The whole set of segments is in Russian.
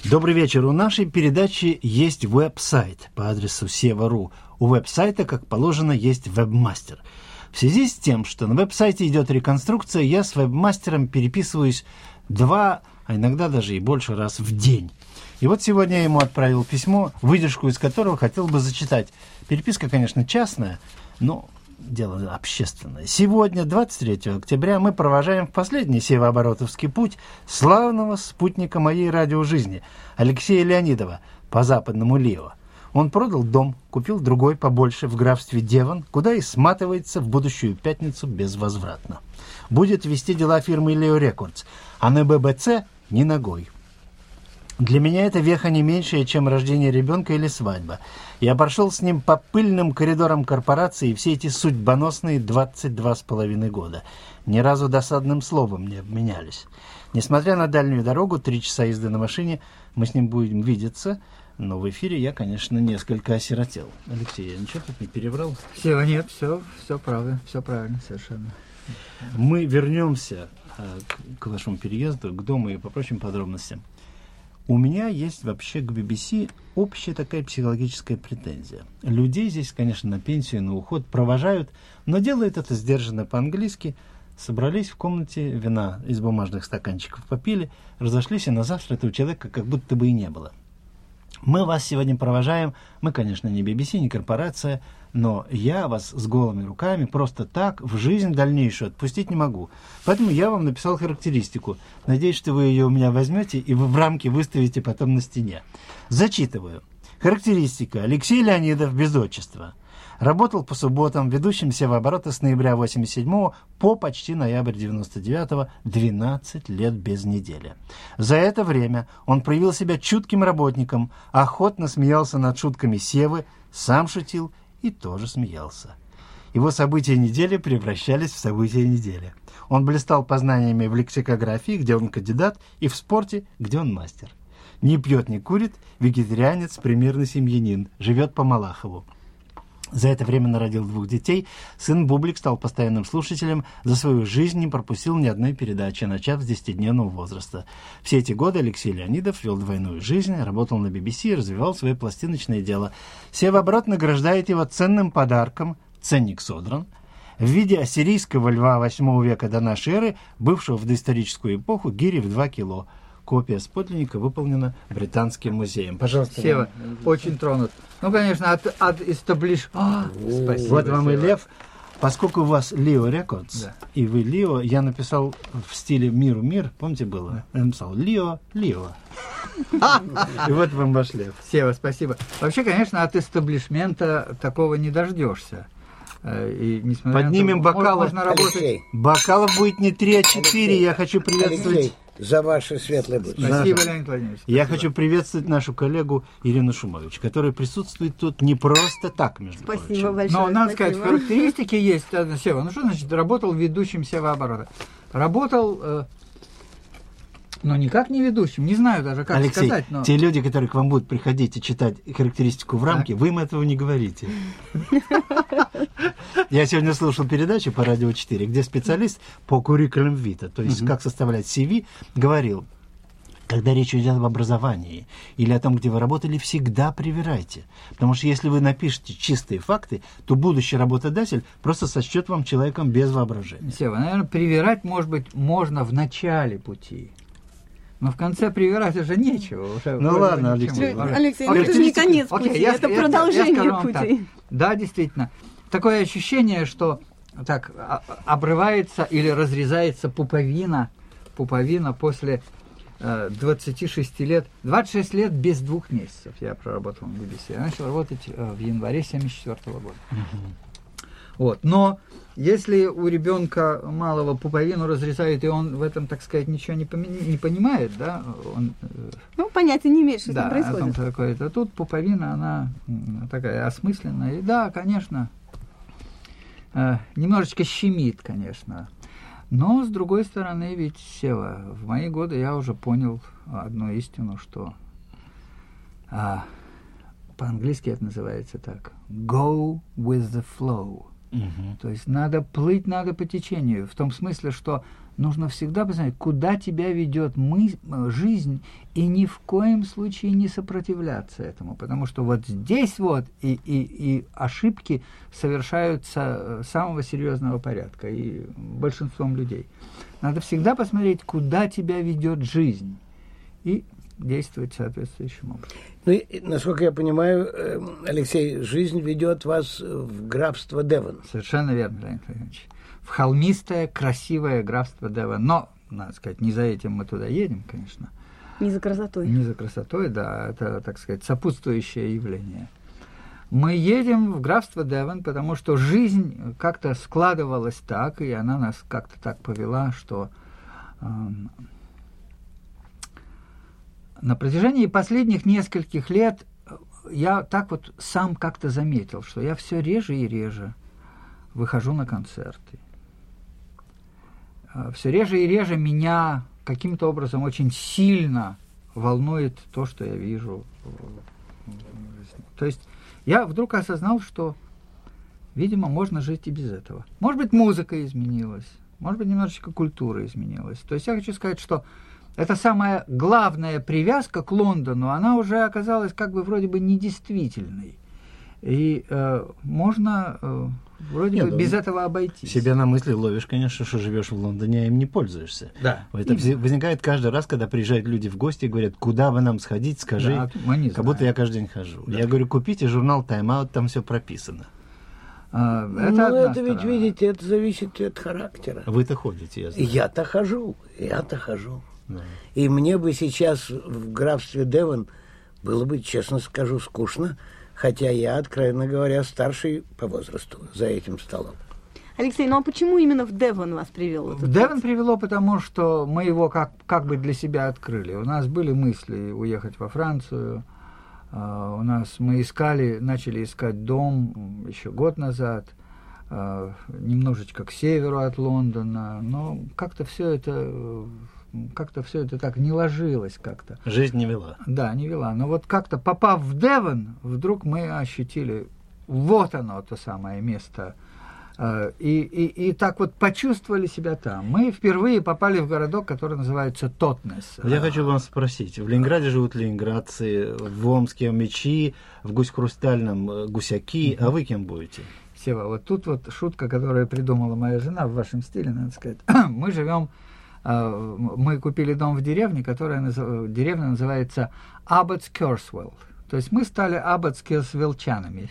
Добрый вечер. У нашей передачи есть веб-сайт по адресу Сева.ру. У веб-сайта, как положено, есть веб-мастер. В связи с тем, что на веб-сайте идет реконструкция, я с веб-мастером переписываюсь 2, а иногда даже и больше раз в день. И вот сегодня я ему отправил письмо, выдержку из которого хотел бы зачитать. Переписка, конечно, частная, но дело общественное. Сегодня, 23 октября, мы провожаем в последний севооборотовский путь славного спутника моей радиожизни, Алексея Леонидова, по западному Лио. Он продал дом, купил другой побольше в графстве Девон, куда и сматывается в будущую пятницу безвозвратно. Будет вести дела фирмы Лио Рекордс, а на ББЦ ни ногой. Для меня это веха не меньшая, чем рождение ребенка или свадьба. Я прошел с ним по пыльным коридорам корпорации все эти судьбоносные 22,5 года. Ни разу досадным словом не обменялись. Несмотря на дальнюю дорогу, 3 часа езды на машине, мы с ним будем видеться, но в эфире я, конечно, несколько осиротел. Алексей, я ничего тут не переврал? Нет, все правда, все правильно совершенно. Мы вернемся к вашему переезду, к дому и по прочим подробностям. У меня есть вообще к BBC общая такая психологическая претензия. Людей здесь, конечно, на пенсию, на уход провожают, но делают это сдержанно по-английски. Собрались в комнате, вина из бумажных стаканчиков попили, разошлись, и на завтра этого человека как будто бы и не было. Мы вас сегодня провожаем, мы, конечно, не BBC, не корпорация, но я вас с голыми руками просто так в жизнь дальнейшую отпустить не могу. Поэтому я вам написал характеристику. Надеюсь, что вы ее у меня возьмете и вы в рамки выставите потом на стене. Зачитываю. Характеристика. Алексей Леонидов, без отчества. Работал по субботам, ведущим севооборота с ноября 87 по почти ноябрь 99, 12 лет без недели. За это время он проявил себя чутким работником, охотно смеялся над шутками Севы, сам шутил и тоже смеялся. Его события недели превращались в события недели. Он блистал познаниями в лексикографии, где он кандидат, и в спорте, где он мастер. Не пьет, не курит, вегетарианец, примерный семьянин, живет по Малахову. За это время народил 2 детей. Сын Бублик стал постоянным слушателем. За свою жизнь не пропустил ни одной передачи, начав с 10-дневного возраста. Все эти годы Алексей Леонидов вел двойную жизнь, работал на BBC и развивал свое пластиночное дело. Севооборот награждает его ценным подарком, ценник содран, в виде ассирийского льва 8 века до нашей эры, бывшего в доисторическую эпоху гири в 2 кило. Копия с подлинника выполнена Британским музеем. Пожалуйста. Сева, очень тронут. Ну, конечно, от истаблиш... Спасибо. Вот вам Сева. и лев. Поскольку у вас Лио Рекордс, да, и вы Лио, я написал в стиле «Миру мир», помните было? Я написал «Лио, Лио». И вот вам ваш лев. Сева, спасибо. Вообще, конечно, от истаблишмента такого не дождешься. И, поднимем бокалы. Можно работать. Бокалов будет не 3, а 4. Я хочу приветствовать... Алексей, за ваше светлое будущее. Спасибо, Леонид Владимирович. Я хочу приветствовать нашу коллегу Ирину Шумович, которая присутствует тут не просто так, между прочим. Спасибо большое. Но, надо сказать, характеристики есть. Сева, ну что значит работал ведущим севооборота? Работал... но никак не ведущим, не знаю даже, как Алексей, сказать. Но... те люди, которые к вам будут приходить и читать характеристику в рамке, вы им этого не говорите. Я сегодня слушал передачу по Радио 4, где специалист по curriculum vitae, то есть как составлять CV, говорил, когда речь идет об образовании или о том, где вы работали, всегда привирайте. Потому что если вы напишете чистые факты, то будущий работодатель просто сочтет вам человеком без воображения. Сева, наверное, привирать, может быть, можно в начале пути. Но в конце привирать уже нечего. Уже ну ладно, Алексей. Алексей, это же не конец пути, это продолжение пути. Так. Да, действительно. Такое ощущение, что так обрывается или разрезается пуповина после 26 лет. 26 лет без 2 месяцев я проработал на BBC. Я начал работать в январе 1974 года. Вот. Но если у ребенка малого пуповину разрезают, и он в этом, так сказать, ничего не понимает, да, он... Ну, понятия не имеет, что да, там происходит. Такое-то. Тут пуповина, она такая осмысленная. И да, конечно, немножечко щемит, конечно. Но, с другой стороны, ведь, Сева, в мои годы я уже понял одну истину, что по-английски это называется так: go with the flow. То есть надо плыть, надо по течению, в том смысле, что нужно всегда посмотреть, куда тебя ведет жизнь, и ни в коем случае не сопротивляться этому, потому что вот здесь вот и ошибки совершаются самого серьезного порядка, и большинством людей. Надо всегда посмотреть, куда тебя ведет жизнь, и действовать соответствующим образом. Ну, и, насколько я понимаю, Алексей, жизнь ведет вас в графство Девон. Совершенно верно, Леонид Владимирович. В холмистое, красивое графство Девон. Но, надо сказать, не за этим мы туда едем, конечно. Не за красотой. Не за красотой, да. Это, так сказать, сопутствующее явление. Мы едем в графство Девон, потому что жизнь как-то складывалась так, и она нас как-то так повела, что на протяжении последних нескольких лет я так вот сам как-то заметил, что я все реже и реже выхожу на концерты. Все реже и реже меня каким-то образом очень сильно волнует то, что я вижу. То есть я вдруг осознал, что, видимо, можно жить и без этого. Может быть, музыка изменилась, может быть, немножечко культура изменилась. То есть я хочу сказать, что эта самая главная привязка к Лондону, она уже оказалась как бы вроде бы недействительной. И можно вроде бы без этого обойтись. Себя на мысли ловишь, конечно, что живешь в Лондоне, а им не пользуешься. Да. Это возникает каждый раз, когда приезжают люди в гости и говорят, куда бы нам сходить, скажи, да, мы не как будто я каждый день хожу. Да. Я говорю, купите журнал Time Out, там все прописано. Это ведь, видите, это зависит от характера. Вы-то ходите, я знаю. Я-то хожу. Да. И мне бы сейчас в графстве Девон было бы, честно скажу, скучно, хотя я, откровенно говоря, старший по возрасту за этим столом. Алексей, ну а почему именно в Девон вас привело? В Девон привело, потому что мы его как бы для себя открыли. У нас были мысли уехать во Францию. Мы начали искать дом еще год назад, немножечко к северу от Лондона, но как-то все это так не ложилось как-то. Жизнь не вела. Да, не вела. Но вот как-то попав в Девон, вдруг мы ощутили, вот оно, то самое место. И так вот почувствовали себя там. Мы впервые попали в городок, который называется Тотнес. Я хочу вас спросить. В Ленинграде живут ленинградцы, в Омске мечи, в Гусь-Хрустальном гусяки. А вы кем будете? Сева, вот тут вот шутка, которую придумала моя жена в вашем стиле, надо сказать. Мы купили дом в деревне, деревня называется Абботскерсвелл. То есть мы стали абботскерсвеллчанами.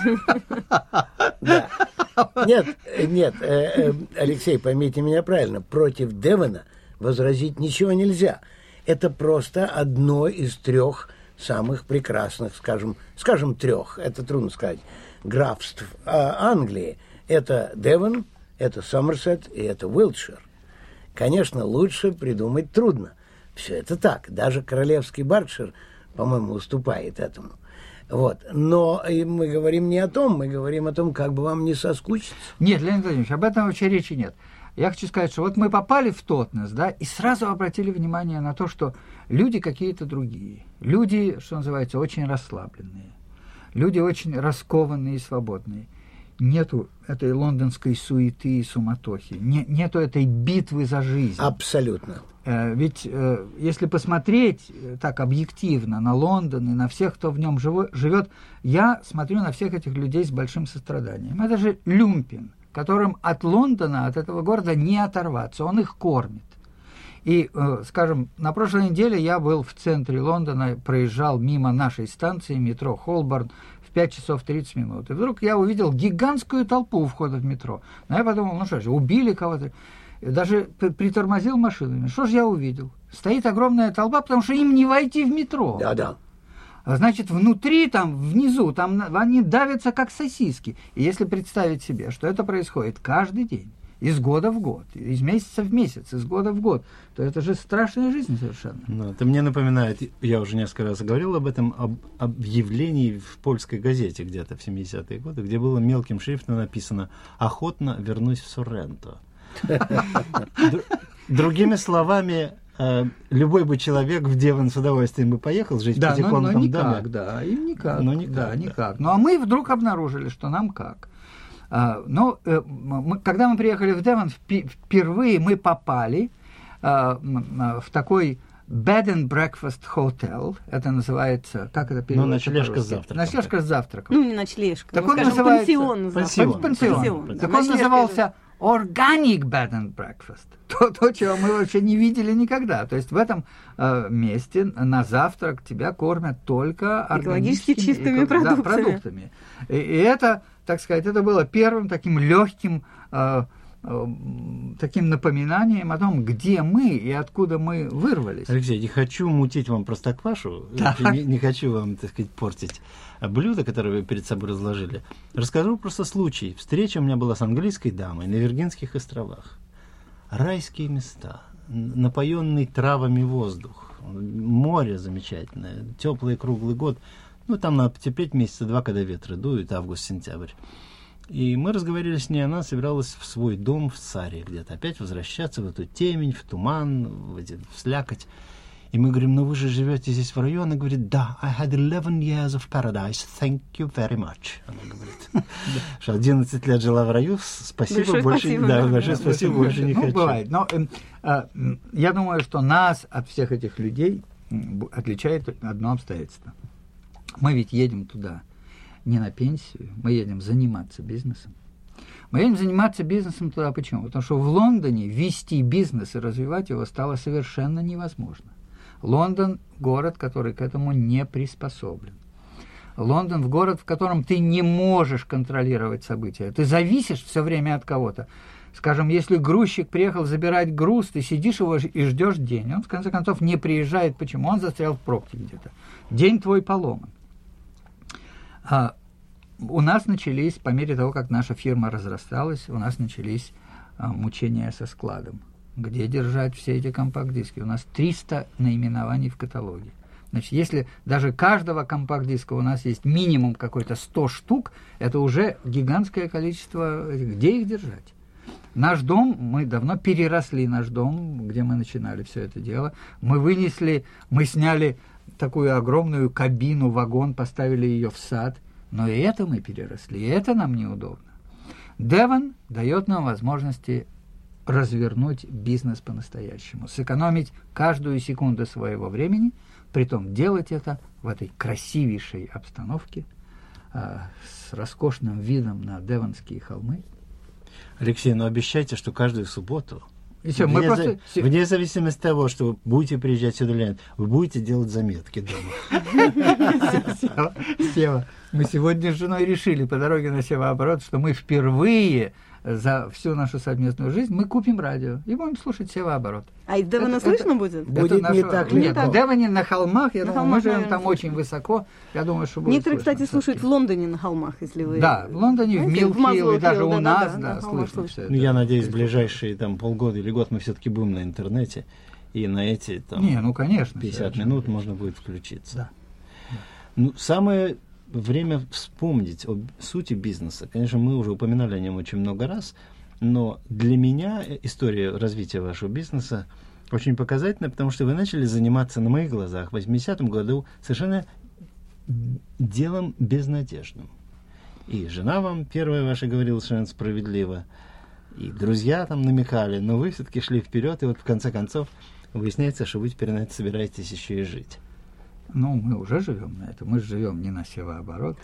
Нет, Алексей, поймите меня правильно, против Девона возразить ничего нельзя. Это просто одно из трех самых прекрасных, скажем трех, это трудно сказать, графств Англии. Это Девон, это Сомерсет и это Уилтшир. Конечно, лучше придумать трудно. Все это так. Даже королевский Беркшир, по-моему, уступает этому. Вот. Но мы говорим не о том, мы говорим о том, как бы вам не соскучиться. Нет, Леонид Владимирович, об этом вообще речи нет. Я хочу сказать, что вот мы попали в Тотнес, да, и сразу обратили внимание на то, что люди какие-то другие. Люди, что называется, очень расслабленные. Люди очень раскованные и свободные. Нету этой лондонской суеты и суматохи, нету этой битвы за жизнь. Абсолютно. Ведь если посмотреть так объективно на Лондон и на всех, кто в нем живет, я смотрю на всех этих людей с большим состраданием. Это же люмпен, которым от Лондона, от этого города не оторваться, он их кормит. И, скажем, на прошлой неделе я был в центре Лондона, проезжал мимо нашей станции метро Холборн в 5 часов 30 минут. И вдруг я увидел гигантскую толпу у входа в метро. Но я подумал, ну что же, убили кого-то. Даже притормозил машину. Что же я увидел? Стоит огромная толпа, потому что им не войти в метро. Да. Значит, внутри, там, внизу, там они давятся, как сосиски. И если представить себе, что это происходит каждый день, из года в год, из месяца в месяц, из года в год, то это же страшная жизнь совершенно. Ну, это мне напоминает, я уже несколько раз говорил об этом, об объявлении в польской газете где-то в 70-е годы, где было мелким шрифтом написано «Охотно вернусь в Сорренто». Другими словами, любой бы человек в Девон с удовольствием бы поехал жить в пятикомнатном доме. Да, им никак. Но никак. Да, никак. Ну, а мы вдруг обнаружили, что нам как. Но когда мы приехали в Девон, впервые мы попали в такой bed and breakfast hotel. Это называется, как это переводится? Ночлежка с завтраком. Ночлежка с завтраком. Ну, не ночлежка. Так он называется... Пансион. Пансион. Так он назывался organic bed and breakfast. То, чего мы вообще не видели никогда. То есть в этом месте на завтрак тебя кормят только экологически чистыми продуктами. И это, так сказать, это было первым таким легким таким напоминанием о том, где мы и откуда мы вырвались. Алексей, не хочу мутить вам простоквашу, не хочу вам, так сказать, портить блюдо, которое вы перед собой разложили. Расскажу просто случай. Встреча у меня была с английской дамой на Виргинских островах. Райские места, напоенный травами воздух, море замечательное, теплый круглый год. Ну, там надо потерпеть месяца 2, когда ветры дуют, август-сентябрь. И мы разговаривали с ней, она собиралась в свой дом в Саре где-то, опять возвращаться в эту темень, в туман, в слякоть. И мы говорим, ну вы же живете здесь в районе. Она говорит, да, I had 11 years of paradise, thank you very much. Она говорит, что 11 лет жила в раю, спасибо, больше не хочу. Бывает, но я думаю, что нас от всех этих людей отличает одно обстоятельство. Мы ведь едем туда не на пенсию, мы едем заниматься бизнесом. Мы едем заниматься бизнесом туда почему? Потому что в Лондоне вести бизнес и развивать его стало совершенно невозможно. Лондон – город, который к этому не приспособлен. Лондон – город, в котором ты не можешь контролировать события. Ты зависишь все время от кого-то. Скажем, если грузчик приехал забирать груз, ты сидишь его и ждешь день. Он, в конце концов, не приезжает. Почему? Он застрял в пробке где-то. День твой поломан. У нас начались, по мере того, как наша фирма разрасталась, у нас начались мучения со складом. Где держать все эти компакт-диски? У нас 300 наименований в каталоге. Значит, если даже каждого компакт-диска у нас есть минимум какой-то 100 штук, это уже гигантское количество. Где их держать? Наш дом, мы давно переросли наш дом, где мы начинали все это дело. Мы сняли такую огромную кабину, вагон, поставили ее в сад. Но и это мы переросли, и это нам неудобно. Девон дает нам возможности развернуть бизнес по-настоящему, сэкономить каждую секунду своего времени, притом делать это в этой красивейшей обстановке, с роскошным видом на Девонские холмы. Алексей, но обещайте, что каждую субботу, вне зависимости от того, что вы будете приезжать сюда или нет, вы будете делать заметки дома. Сева, мы сегодня с женой решили по дороге на Севооборот, что мы впервые за всю нашу совместную жизнь мы купим радио и будем слушать Севооборот. А из Девона слышно будет? Будет не так легко. Нет, в Девоне на холмах, я думаю, мы живем там очень высоко, я думаю, что будет некоторые, кстати, слушают в Лондоне на холмах, если вы... Да, в Лондоне, в Милхилл, и даже у нас, слышно все это. Ну, я надеюсь, в ближайшие полгода или год мы все-таки будем на интернете, и на эти конечно, 50 минут можно будет включиться. Да. Ну, самое время вспомнить о сути бизнеса. Конечно, мы уже упоминали о нем очень много раз, но для меня история развития вашего бизнеса очень показательна, потому что вы начали заниматься на моих глазах в 80-м году совершенно делом безнадежным. И жена вам первая ваша говорила совершенно справедливо, и друзья там намекали, но вы все-таки шли вперед, и вот в конце концов выясняется, что вы теперь на это собираетесь еще и жить. Ну, мы уже живем на это. Мы живем не на Севооборот.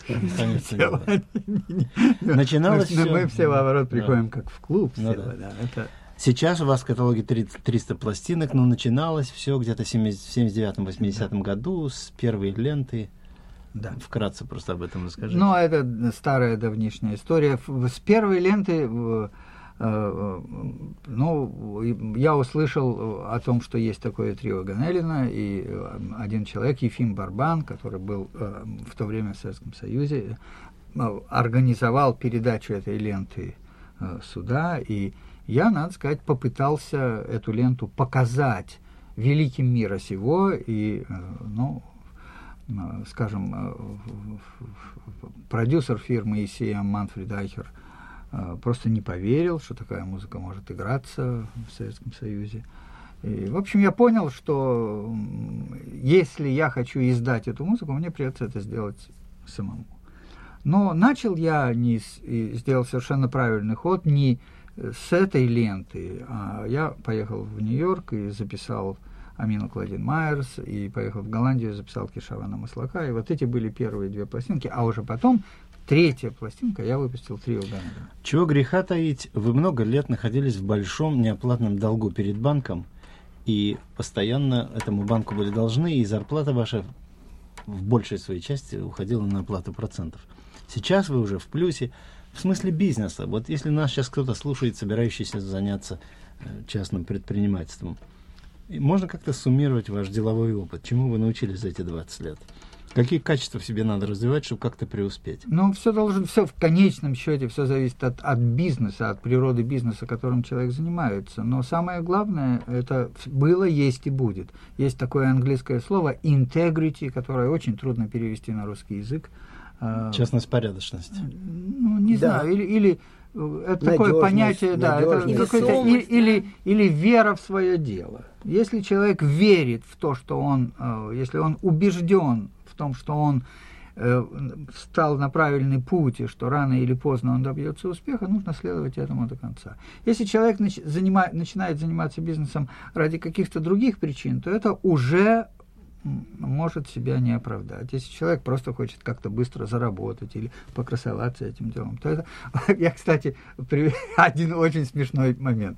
Начиналось все. Мы в Севооборот приходим как в клуб. Сейчас у вас в каталоге 300 пластинок, но начиналось все где-то в 79-80 году с первой ленты. Да. Вкратце просто об этом расскажите. Ну, это старая давнишняя история. С первой ленты... я услышал о том, что есть такое трио Ганелина, и один человек, Ефим Барбан, который был в то время в Советском Союзе, организовал передачу этой ленты сюда, и я, надо сказать, попытался эту ленту показать великим мира сего, и, скажем, продюсер фирмы ECM Манфред Айхер просто не поверил, что такая музыка может играться в Советском Союзе. И, в общем, я понял, что если я хочу издать эту музыку, мне придется это сделать самому. Но начал я и сделал совершенно правильный ход не с этой ленты, а я поехал в Нью-Йорк и записал Амину Клодин Майерс, и поехал в Голландию, записал Кешавана Маслака, и вот эти были первые 2 пластинки, а уже потом 3-я пластинка я выпустил «Трио Ганнера». Чего греха таить, вы много лет находились в большом неоплатном долгу перед банком, и постоянно этому банку были должны, и зарплата ваша в большей своей части уходила на оплату процентов. Сейчас вы уже в плюсе, в смысле бизнеса. Вот если нас сейчас кто-то слушает, собирающийся заняться частным предпринимательством, можно как-то суммировать ваш деловой опыт? Чему вы научились за эти 20 лет? Какие качества в себе надо развивать, чтобы как-то преуспеть? Ну, все в конечном счете, все зависит от бизнеса, от природы бизнеса, которым человек занимается. Но самое главное, это было, есть и будет. Есть такое английское слово integrity, которое очень трудно перевести на русский язык. Честность, порядочность. Ну, не знаю, или это такое понятие, да, это или вера в свое дело. Если человек верит в то, что он, если он убежден в том, что он встал на правильный путь, и что рано или поздно он добьется успеха, нужно следовать этому до конца. Если человек начинает заниматься бизнесом ради каких-то других причин, то это уже может себя не оправдать. Если человек просто хочет как-то быстро заработать или покрасоваться этим делом, то это... Я, кстати, один очень смешной момент.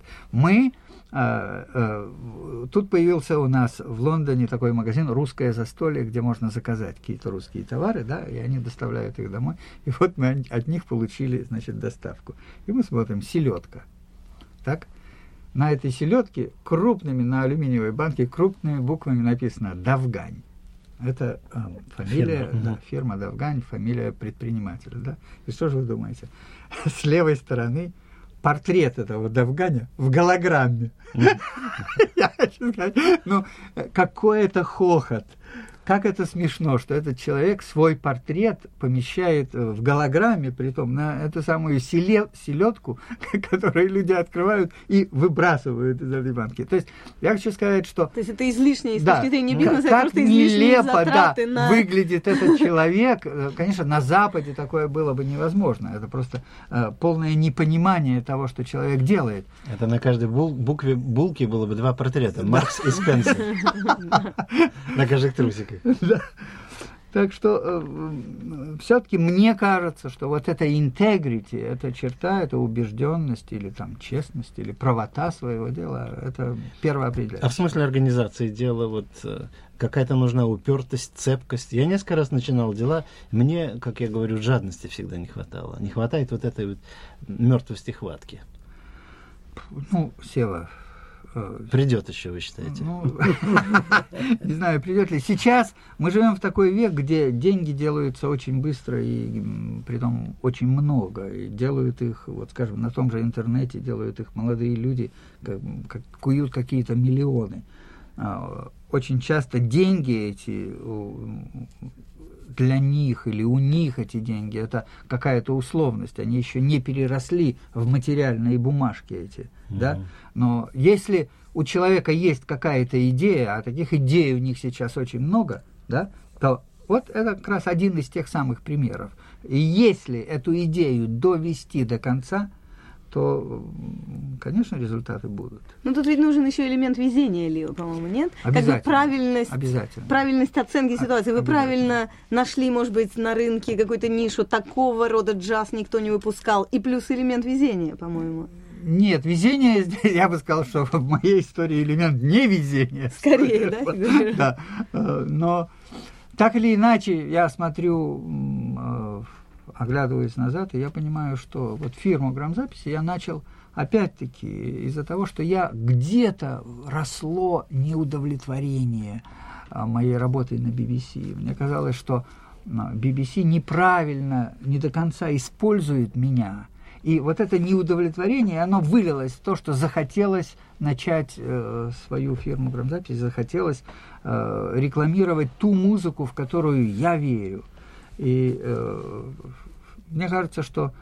Тут появился у нас в Лондоне такой магазин «Русское застолье», где можно заказать какие-то русские товары, да, и они доставляют их домой. И вот мы от них получили, значит, доставку. И мы смотрим, селедка. Так? На этой селедке крупными, на алюминиевой банке, крупными буквами написано «Давгань». Это фамилия, фирма «Давгань», фамилия предпринимателя. Да? И что же вы думаете? С левой стороны портрет этого Давганя в голограмме. Я хочу сказать, ну, какой это хохот. Как это смешно, что этот человек свой портрет помещает в голограмме, притом на эту самую селедку, которую люди открывают и выбрасывают из этой банки. То есть я хочу сказать, что... То есть это излишнее, с точки зрения бизнеса, это просто излишние нелепо, затраты на... выглядит этот человек. Конечно, на Западе такое было бы невозможно. Это просто полное непонимание того, что человек делает. Это на каждой букве булки было бы 2 портрета. Маркс и Спенсер. На каждых трусиках. Да. Так что все-таки мне кажется, что вот эта integrity, эта черта, эта убежденность или там честность, или правота своего дела, это первоопределяющее. А в смысле организации дела вот какая-то нужна упертость, цепкость? Я несколько раз начинал дела, мне, как я говорю, жадности всегда не хватало. Не хватает вот этой вот мертвости хватки. Ну, Сева... Придет еще, вы считаете? Ну, не знаю, придет ли. Сейчас мы живем в такой век, где деньги делаются очень быстро и притом очень много. И делают их, вот скажем, на том же интернете делают их молодые люди, как куют какие-то миллионы. Очень часто деньги эти для них или у них эти деньги, это какая-то условность, они еще не переросли в материальные бумажки эти, да? Но если у человека есть какая-то идея, а таких идей у них сейчас очень много, да, то вот это как раз один из тех самых примеров. И если эту идею довести до конца, то, конечно, результаты будут. Ну, тут ведь нужен еще элемент везения, Лио, по-моему, нет? Обязательно. Как бы правильность оценки ситуации. Вы правильно нашли, может быть, на рынке какую-то нишу, такого рода джаз никто не выпускал, и плюс элемент везения, по-моему. Нет, везение, я бы сказал, что в моей истории элемент невезения. Скорее, да? Да. Но так или иначе, я смотрю... оглядываясь назад, и я понимаю, что вот фирму грамзаписи я начал, опять-таки, из-за того, что я где-то росло неудовлетворение моей работой на BBC. Мне казалось, что BBC неправильно, не до конца использует меня. И вот это неудовлетворение, оно вылилось в то, что захотелось начать свою фирму грамзаписи, захотелось рекламировать ту музыку, в которую я верю. И мне кажется, что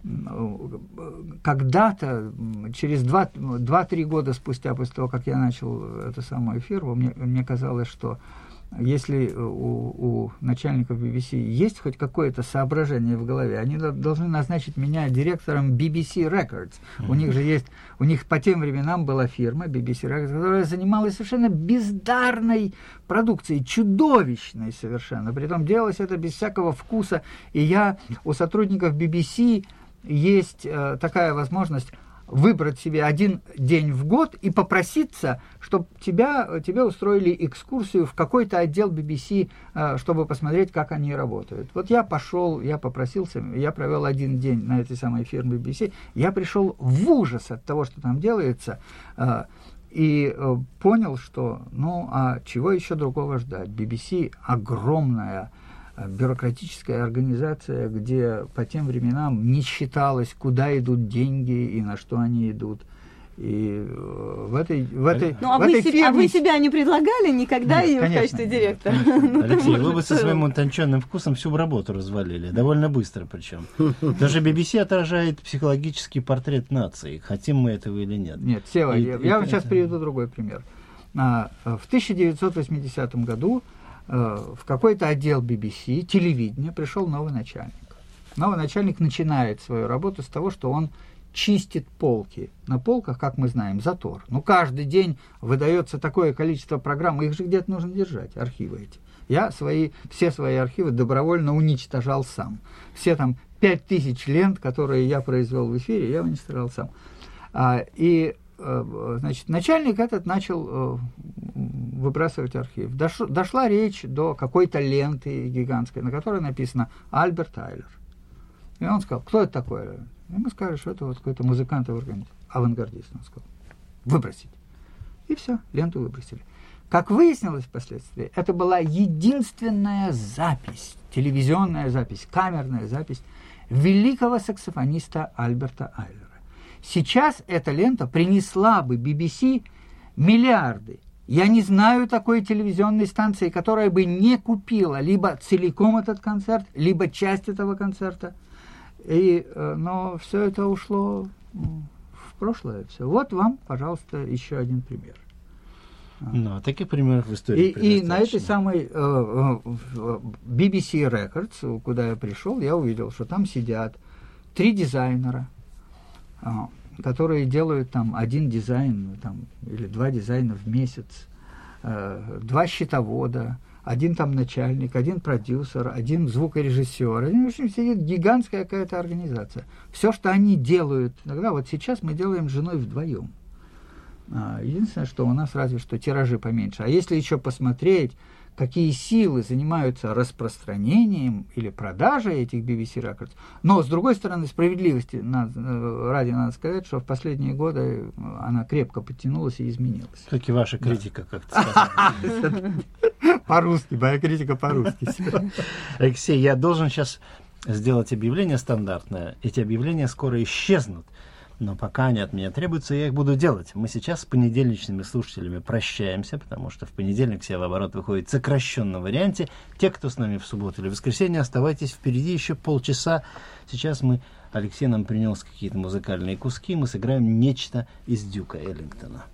когда-то, через 2-3 года спустя, после того, как я начал эту самую фирму, мне казалось, что если у начальников BBC есть хоть какое-то соображение в голове, они должны назначить меня директором BBC Records. У них же есть, у них по тем временам была фирма BBC Records, которая занималась совершенно бездарной продукцией, чудовищной совершенно. Притом делалось это без всякого вкуса. И у сотрудников BBC есть такая возможность выбрать себе один день в год и попроситься, чтобы тебе устроили экскурсию в какой-то отдел BBC, чтобы посмотреть, как они работают. Вот я пошел, я попросился, я провел один день на этой самой фирме BBC, я пришел в ужас от того, что там делается, и понял, что, а чего еще другого ждать? BBC огромная бюрократическая организация, где по тем временам не считалось, куда идут деньги и на что они идут. И в этой фирме... А вы себя не предлагали никогда им в качестве директора? Алексей, вы бы со своим утонченным вкусом всю работу развалили, довольно быстро причем. Даже BBC отражает психологический портрет нации, хотим мы этого или нет. Нет, Сева, я вам сейчас приведу другой пример. В 1980 году в какой-то отдел BBC, телевидения, пришел новый начальник. Новый начальник начинает свою работу с того, что он чистит полки. На полках, как мы знаем, затор. Каждый день выдается такое количество программ, их же где-то нужно держать, архивы эти. Я все свои архивы добровольно уничтожал сам. Все там 5000 лент, которые я произвел в эфире, я уничтожал сам. Значит, начальник этот начал выбрасывать архив. Дошла речь до какой-то ленты гигантской, на которой написано «Альберт Айлер». И он сказал: кто это такой? И мы сказали, что это вот какой-то музыкант, авангардист. Он сказал: выбросить. И все, ленту выбросили. Как выяснилось впоследствии, это была единственная запись, телевизионная запись, камерная запись великого саксофониста Альберта Айлера. Сейчас эта лента принесла бы BBC миллиарды. Я не знаю такой телевизионной станции, которая бы не купила либо целиком этот концерт, либо часть этого концерта. Но все это ушло в прошлое. Все. Вот вам, пожалуйста, еще один пример. Таких примеров в истории и на этой самой BBC Records, куда я пришел, я увидел, что там сидят 3 дизайнера, которые делают там один дизайн или 2 дизайна в месяц, 2 счетовода, один там начальник, один продюсер, один звукорежиссер. В общем, сидит гигантская какая-то организация. Все, что они делают, иногда вот сейчас мы делаем с женой вдвоем. Единственное, что у нас разве что тиражи поменьше. А если еще посмотреть, какие силы занимаются распространением или продажей этих BBC Records. Но, с другой стороны, справедливости ради надо сказать, что в последние годы она крепко подтянулась и изменилась. Как и ваша критика, как ты сказал. По-русски, моя критика по-русски. Алексей, я должен сейчас сделать объявление стандартное. Эти объявления скоро исчезнут. Но пока они от меня требуются, я их буду делать. Мы сейчас с понедельничными слушателями прощаемся, потому что в понедельник «Сева в оборот» выходит в сокращенном варианте. Те, кто с нами в субботу или воскресенье, оставайтесь впереди еще полчаса. Сейчас Алексей нам принес какие-то музыкальные куски, мы сыграем нечто из Дюка Эллингтона.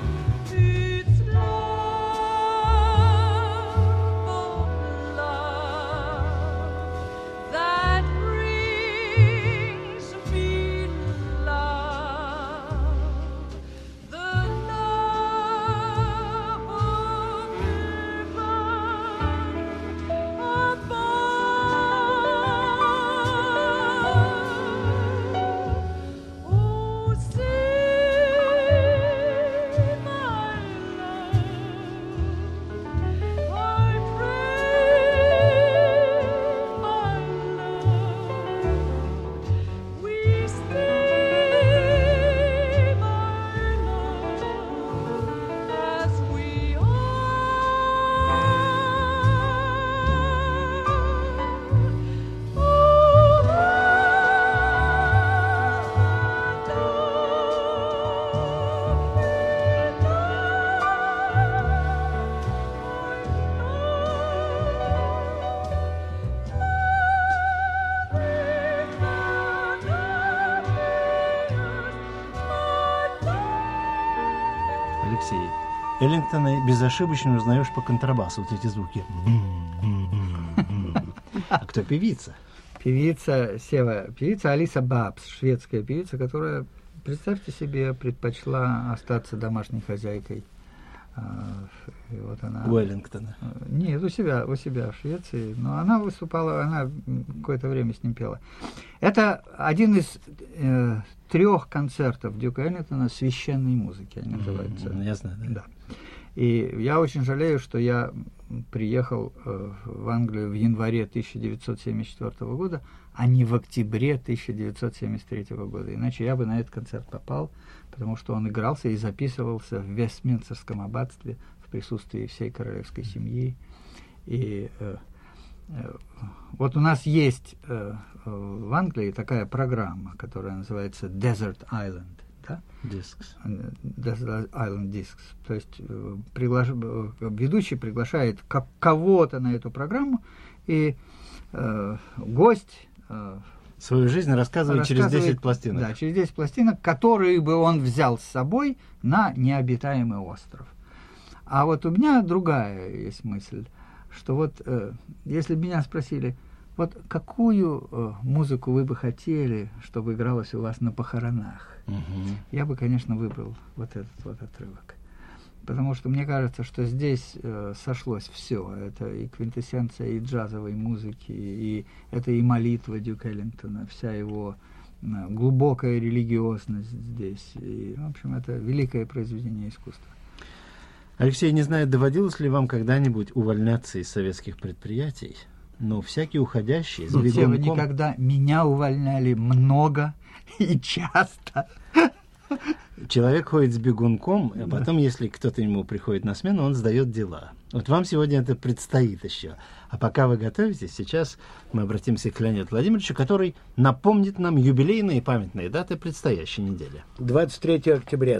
Love Эллингтона безошибочно узнаешь по контрабасу, вот эти звуки. А кто певица? Певица Алиса Бабс, шведская певица, которая, представьте себе, предпочла остаться домашней хозяйкой. И вот она, у Эллингтона? Нет, у себя в Швеции. Но она выступала, она какое-то время с ним пела. Это один из 3 концертов Дюка Эллингтона священной музыки, они называются. Я знаю, да. И я очень жалею, что я приехал в Англию в январе 1974 года, а не в октябре 1973 года. Иначе я бы на этот концерт попал, потому что он игрался и записывался в Вестминстерском аббатстве в присутствии всей королевской семьи. И вот у нас есть в Англии такая программа, которая называется Desert Island. Да? Discs. Desert Island Discs. То есть ведущий приглашает кого-то на эту программу, и гость свою жизнь рассказывает через 10 пластинок. Да, через 10 пластинок, которые бы он взял с собой на необитаемый остров. А вот у меня другая есть мысль, что вот если бы меня спросили, вот какую музыку вы бы хотели, чтобы игралась у вас на похоронах, я бы, конечно, выбрал вот этот вот отрывок. Потому что мне кажется, что здесь сошлось все. Это и квинтэссенция и джазовой музыки, и это и молитва Дюка Эллингтона, вся его глубокая религиозность здесь. И, в общем, это великое произведение искусства. Алексей, не знаю, доводилось ли вам когда-нибудь увольняться из советских предприятий, но всякие уходящие с бегунком... Никогда меня увольняли много и часто. Человек ходит с бегунком, а потом, если кто-то ему приходит на смену, он сдает дела. Вот вам сегодня это предстоит еще. А пока вы готовитесь, сейчас мы обратимся к Леониду Владимировичу, который напомнит нам юбилейные и памятные даты предстоящей недели. 23 октября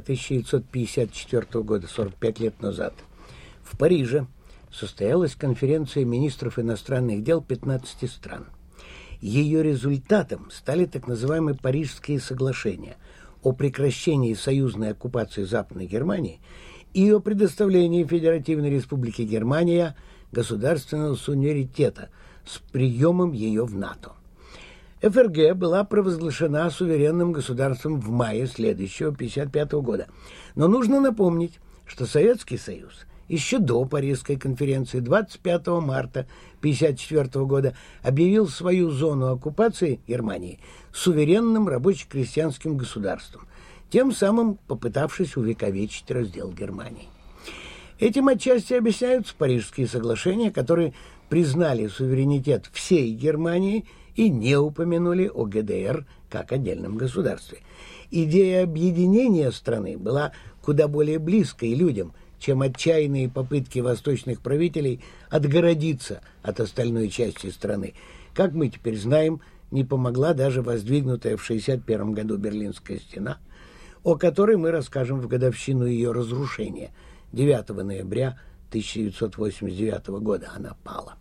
1954 года, 45 лет назад, в Париже состоялась конференция министров иностранных дел 15 стран. Ее результатом стали так называемые Парижские соглашения о прекращении союзной оккупации Западной Германии и о предоставлении Федеративной Республике Германия государственного суверенитета с приемом ее в НАТО. ФРГ была провозглашена суверенным государством в мае следующего 1955 года. Но нужно напомнить, что Советский Союз еще до Парижской конференции 25 марта 1954 года объявил свою зону оккупации Германии суверенным рабоче-крестьянским государством, тем самым попытавшись увековечить раздел Германии. Этим отчасти объясняются Парижские соглашения, которые признали суверенитет всей Германии и не упомянули о ГДР как отдельном государстве. Идея объединения страны была куда более близкой людям, чем отчаянные попытки восточных правителей отгородиться от остальной части страны. Как мы теперь знаем, не помогла даже воздвигнутая в 1961 году Берлинская стена, о которой мы расскажем в годовщину ее разрушения. 9 ноября 1989 года она пала.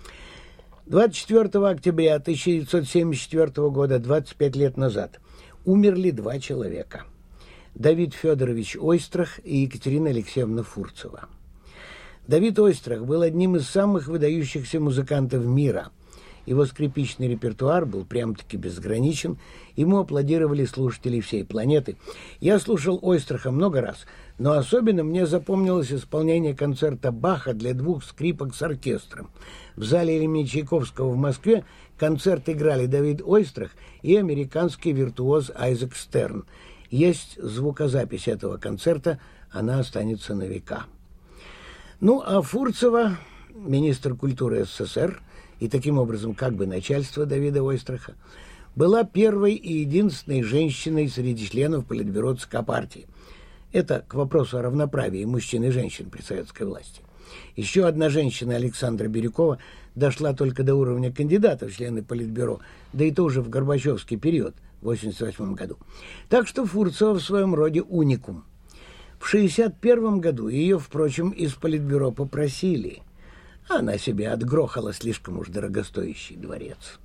24 октября 1974 года, 25 лет назад, умерли 2 человека. Давид Федорович Ойстрах и Екатерина Алексеевна Фурцева. Давид Ойстрах был одним из самых выдающихся музыкантов мира. Его скрипичный репертуар был прям-таки безграничен. Ему аплодировали слушатели всей планеты. Я слушал Ойстраха много раз, но особенно мне запомнилось исполнение концерта Баха для 2 скрипок с оркестром. В зале имени Чайковского в Москве концерт играли Давид Ойстрах и американский виртуоз Айзек Стерн. Есть звукозапись этого концерта, она останется на века. Ну, а Фурцева, министр культуры СССР, и таким образом как бы начальство Давида Ойстраха, была первой и единственной женщиной среди членов Политбюро ЦК партии. Это к вопросу о равноправии мужчин и женщин при советской власти. Еще одна женщина, Александра Бирюкова, дошла только до уровня кандидата в члены Политбюро, да и то уже в Горбачевский период, в 1988 году. Так что Фурцева в своем роде уникум. В 1961 году ее, впрочем, из Политбюро попросили. Она себе отгрохала слишком уж дорогостоящий дворец.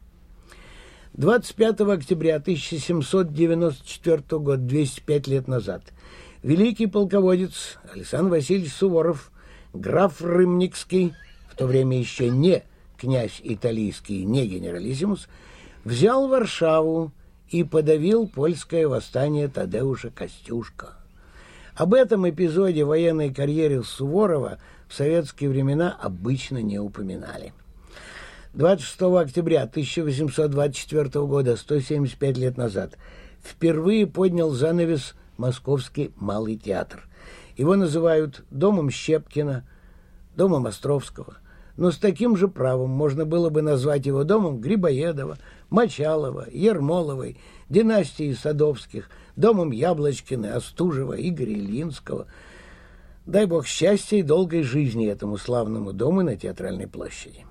25 октября 1794 года, 205 лет назад, Великий полководец Александр Васильевич Суворов, граф Рымникский, в то время еще не князь италийский, не генералиссимус, взял Варшаву и подавил польское восстание Тадеуша Костюшко. Об этом эпизоде военной карьеры Суворова в советские времена обычно не упоминали. 26 октября 1824 года, 175 лет назад, впервые поднял занавес Московский Малый театр. Его называют домом Щепкина, домом Островского. Но с таким же правом можно было бы назвать его домом Грибоедова, Мочалова, Ермоловой, династии Садовских, домом Яблочкина, Остужева, Игоря Ильинского. Дай бог счастья и долгой жизни этому славному дому на Театральной площади.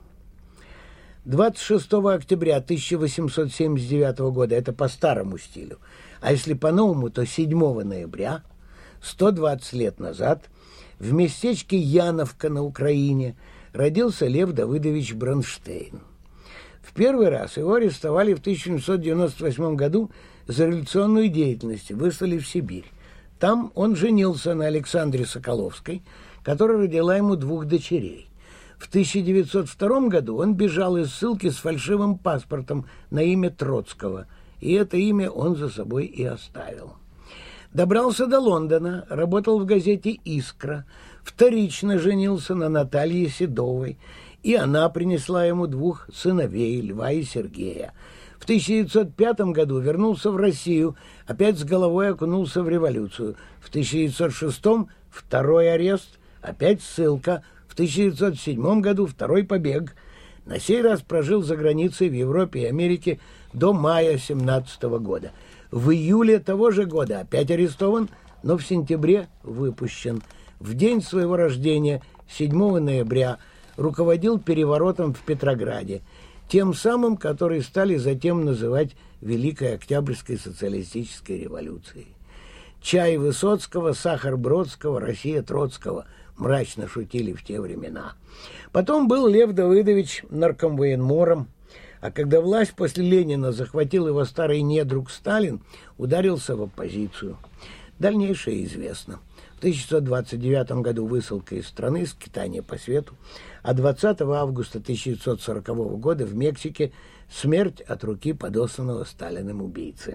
26 октября 1879 года, это по старому стилю, а если по-новому, то 7 ноября, 120 лет назад, в местечке Яновка на Украине родился Лев Давыдович Бронштейн. В первый раз его арестовали в 1898 году за революционную деятельность и выслали в Сибирь. Там он женился на Александре Соколовской, которая родила ему 2 дочерей. В 1902 году он бежал из ссылки с фальшивым паспортом на имя Троцкого, и это имя он за собой и оставил. Добрался до Лондона, работал в газете «Искра», вторично женился на Наталье Седовой, и она принесла ему 2 сыновей, Льва и Сергея. В 1905 году вернулся в Россию, опять с головой окунулся в революцию. В 1906 второй арест, опять ссылка. В 1907 году 2-й побег. На сей раз прожил за границей в Европе и Америке до мая 1917 года. В июле того же года опять арестован, но в сентябре выпущен. В день своего рождения, 7 ноября, руководил переворотом в Петрограде, тем самым, который стали затем называть Великой Октябрьской социалистической революцией. Чай Высоцкого, сахар Бродского, Россия Троцкого мрачно шутили в те времена. Потом был Лев Давыдович наркомвоенмором, а когда власть после Ленина захватил его старый недруг Сталин, ударился в оппозицию. Дальнейшее известно. В 1929 году высылка из страны, скитание по свету, а 20 августа 1940 года в Мексике смерть от руки подосланного Сталиным убийцы.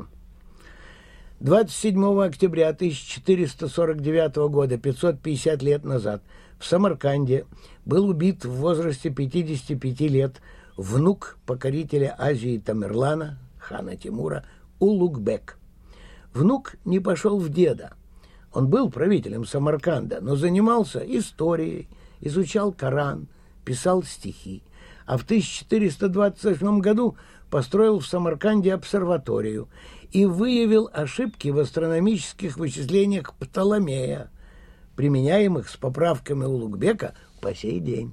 27 октября 1449 года, 550 лет назад, в Самарканде был убит в возрасте 55 лет внук покорителя Азии Тамерлана, хана Тимура, Улугбек. Внук не пошел в деда. Он был правителем Самарканда, но занимался историей, изучал Коран, писал стихи. А в 1428 году построил в Самарканде обсерваторию и выявил ошибки в астрономических вычислениях Птоломея, применяемых с поправками Улугбека по сей день.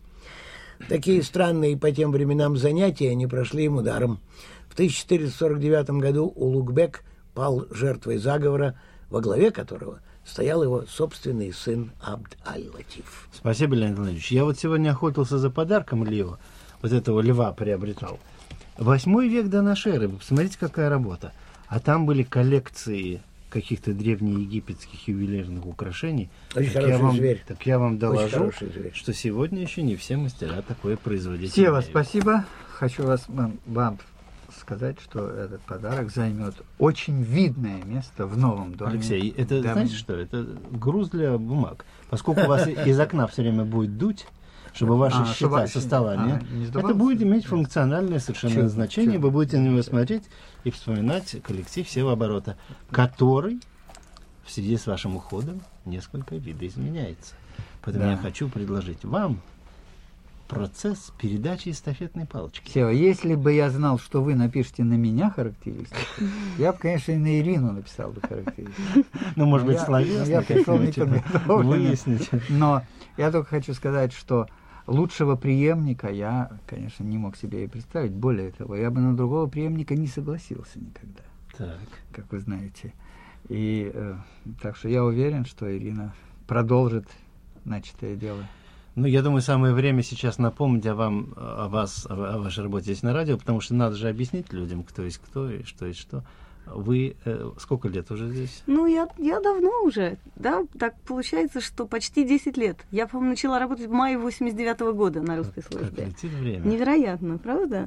Такие странные по тем временам занятия не прошли ему даром. В 1449 году Улугбек пал жертвой заговора, во главе которого стоял его собственный сын Абд-аль-Латиф. Спасибо, Леонид Владимирович. Я вот сегодня охотился за подарком Льва, вот этого льва приобретал. 8 век до нашей эры, посмотрите, какая работа. А там были коллекции каких-то древнеегипетских ювелирных украшений. Очень хороший зверь. Так я вам доложу, что сегодня еще не все мастера такое производить. Сева, спасибо. Хочу вам сказать, что этот подарок займет очень видное место в новом доме. Алексей, это знаете что? Это груз для бумаг. Поскольку у вас из окна все время будет дуть, чтобы ваши счета со стола это будет иметь функциональное совершенно значение. Вы будете на него смотреть и вспоминать коллектив Севооборота, который в связи с вашим уходом несколько видоизменяется. Поэтому я хочу предложить вам процесс передачи эстафетной палочки. Сева, если бы я знал, что вы напишете на меня характеристику, я бы, конечно, и на Ирину написал бы характеристику. Ну, может быть, словесно. Я пришел неподготовленный. Выясните. Но я только хочу сказать, что лучшего преемника я, конечно, не мог себе и представить. Более того, я бы на другого преемника не согласился никогда. Так. Как вы знаете. И так что я уверен, что Ирина продолжит начатое дело. Ну, я думаю, самое время сейчас напомнить о вашей работе здесь на радио, потому что надо же объяснить людям, кто есть кто и что есть что. Вы сколько лет уже здесь? Ну, я давно уже, да, так получается, что почти 10 лет. Я, по-моему, начала работать в мае 89-го года на русской службе. Как летит время. Невероятно, правда?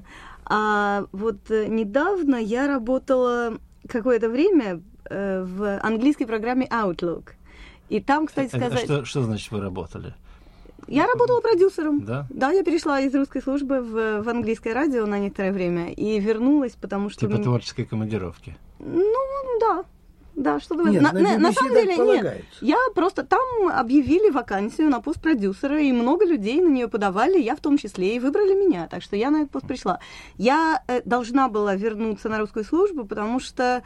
А вот недавно я работала какое-то время в английской программе Outlook. И там, кстати сказать... Что значит вы работали? Я работала продюсером. Да? Да, я перешла из русской службы в английское радио на некоторое время и вернулась, потому что... Типа творческой командировки? Ну, да. Да, что-то... Нет, на самом деле, нет. Я просто... Там объявили вакансию на пост продюсера, и много людей на нее подавали, я в том числе, и выбрали меня. Так что я на этот пост пришла. Я должна была вернуться на русскую службу, потому что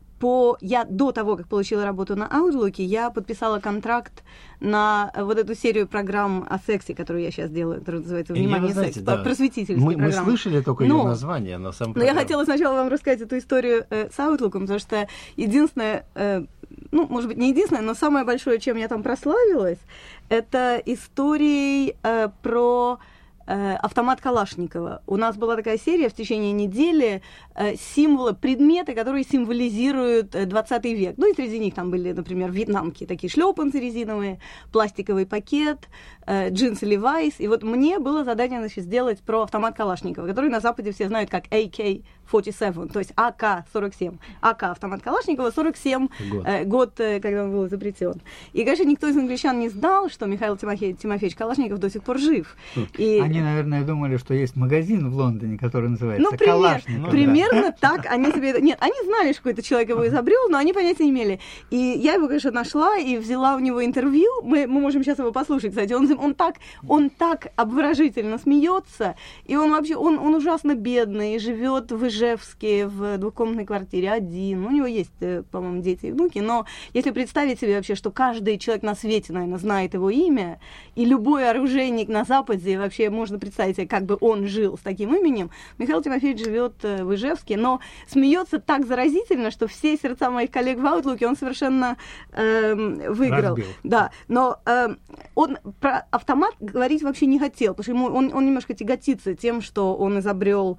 я до того, как получила работу на Outlook, я подписала контракт на вот эту серию программ о сексе, которую я сейчас делаю, которая называется «Внимание, секс», да. Просветительские программы. Мы слышали только ее название, но сам программ. Но я хотела сначала вам рассказать эту историю с Outlook, потому что единственное, ну, может быть, не единственное, но самое большое, чем я там прославилась, это историей про... автомат Калашникова. У нас была такая серия в течение недели символы, предметы, которые символизируют 20 век. Ну и среди них там были, например, вьетнамки, такие шлепанцы резиновые, пластиковый пакет, джинсы Levi's. И вот мне было задание, значит, сделать про автомат Калашникова, который на Западе все знают как AK-47, то есть АК-47. АК, автомат Калашникова, 47 год, когда он был изобретен. И, конечно, никто из англичан не знал, что Михаил Тимофеевич Калашников до сих пор жив. И... Они, наверное, думали, что есть магазин в Лондоне, который называется Калашников. Примерно так они себе... Нет, они знали, что какой-то человек его изобрел, но они понятия не имели. И я его, конечно, нашла и взяла у него интервью. Мы можем сейчас его послушать, кстати. Он так обворожительно смеется, и он вообще, он ужасно бедный, живет в Ижевске в двухкомнатной квартире один. У него есть, по-моему, дети и внуки, но если представить себе вообще, что каждый человек на свете, наверное, знает его имя, и любой оружейник на Западе, вообще можно представить себе, как бы он жил с таким именем, Михаил Тимофеевич живет в Ижевске, но смеется так заразительно, что все сердца моих коллег в Outlook он совершенно выиграл. Разбил. Да, но он про автомат говорить вообще не хотел, потому что ему он немножко тяготится тем, что он изобрел